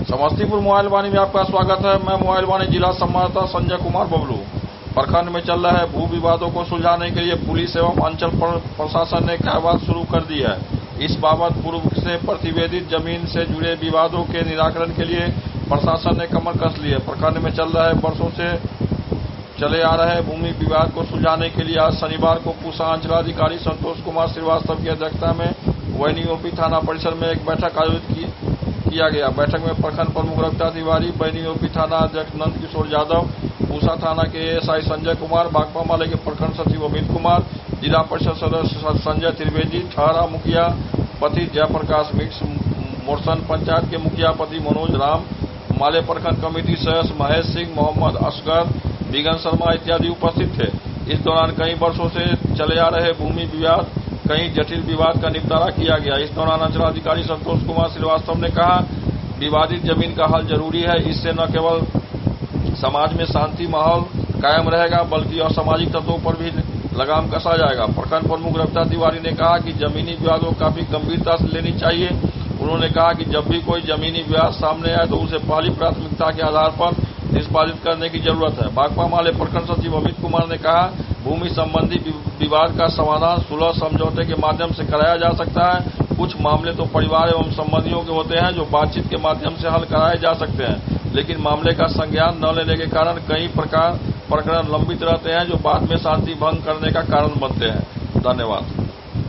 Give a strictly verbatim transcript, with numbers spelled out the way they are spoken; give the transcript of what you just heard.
Samastipur mobile वाणी में आपका स्वागत है। मैं मोबाइल वाणी जिला संवाददाता संजय कुमार बबलू। प्रखंड में चल रहे भू विवादों को सुलझाने के लिए पुलिस एवं अंचल प्रशासन ने कार्यवाही शुरू कर दी है। इस बाबत पूर्व से प्रतिवेदित जमीन से जुड़े विवादों के निराकरण के लिए प्रशासन ने कमर कस ली है। प्रखंड में चल रहे वर्षों से चले आ रहे भूमि विवाद को सुलझाने के लिए आज शनिवार को पूसा अंचलाधिकारी संतोष कुमार श्रीवास्तव की अध्यक्षता में वैनीओपी थाना परिसर में एक बैठक आयोजित की किया गया। बैठक में प्रखंड प्रमुख रविता तिवारी, बैनीओपी थाना अध्यक्ष नंद किशोर यादव, पूसा थाना के एएसआई संजय कुमार, बागपा माले के प्रखंड सचिव अमित कुमार, जिला परिषद सदस्य संजय त्रिवेदी, ठहरा मुखिया पति जयप्रकाश मिक्स, मोरसन पंचायत के मुखिया पति मनोज राम, माले प्रखंड कमेटी सदस्य महेश सिंह, मोहम्मद असगर, बिगन शर्मा इत्यादि उपस्थित थे। इस दौरान कई वर्षों से चले आ रहे भूमि विवाद, कई जटिल विवाद का निपटारा किया गया। इस दौरान अंचलाधिकारी संतोष कुमार श्रीवास्तव ने कहा, विवादित जमीन का हल जरूरी है। इससे न केवल समाज में शांति माहौल कायम रहेगा बल्कि असामाजिक तत्वों पर भी लगाम कसा जाएगा। प्रखंड प्रमुख रविता तिवारी ने कहा कि जमीनी विवादों को काफी गंभीरता से लेनी चाहिए। उन्होंने कहा कि जब भी कोई जमीनी विवाद सामने आए तो उसे पहली प्राथमिकता के आधार पर निष्पादित करने की जरूरत है। बागपा माले प्रखंड सचिव अमित कुमार ने कहा, भूमि संबंधी विवाद का समाधान सुलह समझौते के माध्यम से कराया जा सकता है। कुछ मामले तो परिवार एवं संबंधियों के होते हैं जो बातचीत के माध्यम से हल कराए जा सकते हैं, लेकिन मामले का संज्ञान न लेने के कारण कई प्रकार प्रकरण लंबित रहते हैं जो बाद में शांति भंग करने का कारण बनते हैं। धन्यवाद।